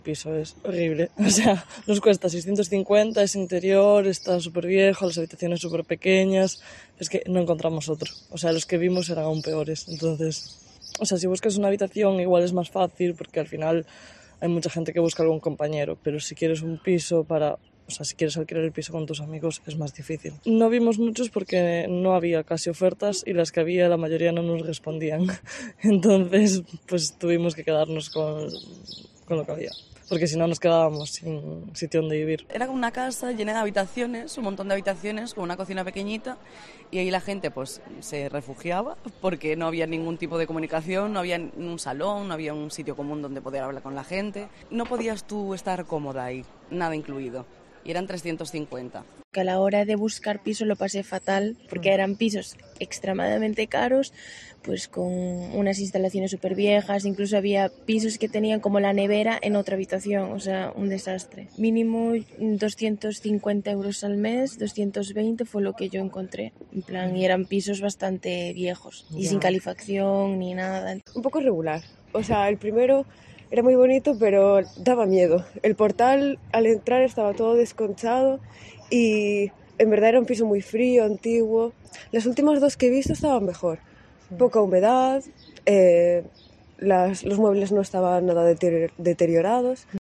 El piso es horrible, o sea, nos cuesta 650, es interior, está súper viejo, las habitaciones súper pequeñas, es que no encontramos otro, o sea, los que vimos eran aún peores, entonces, o sea, si buscas una habitación igual es más fácil porque al final hay mucha gente que busca algún compañero, pero si quieres un piso o sea, si quieres alquilar el piso con tus amigos es más difícil. No vimos muchos porque no había casi ofertas y las que había la mayoría no nos respondían, entonces pues tuvimos que quedarnos con lo que había, porque si no nos quedábamos sin sitio donde vivir. Era como una casa llena de habitaciones, un montón de habitaciones, con una cocina pequeñita, y ahí la gente pues se refugiaba porque no había ningún tipo de comunicación, no había un salón, no había un sitio común donde poder hablar con la gente. No podías tú estar cómoda ahí, nada incluido, y eran 350. Que a la hora de buscar piso lo pasé fatal porque eran pisos extremadamente caros, pues con unas instalaciones súper viejas, incluso había pisos que tenían como la nevera en otra habitación, o sea, un desastre. Mínimo 250 euros al mes, 220 fue lo que yo encontré, en plan, y eran pisos bastante viejos y sin calefacción ni nada. Un poco irregular, o sea, el primero era muy bonito pero daba miedo. El portal al entrar estaba todo desconchado y en verdad era un piso muy frío, antiguo. Las últimas dos que he visto estaban mejor. Poca humedad, los muebles no estaban nada deteriorados.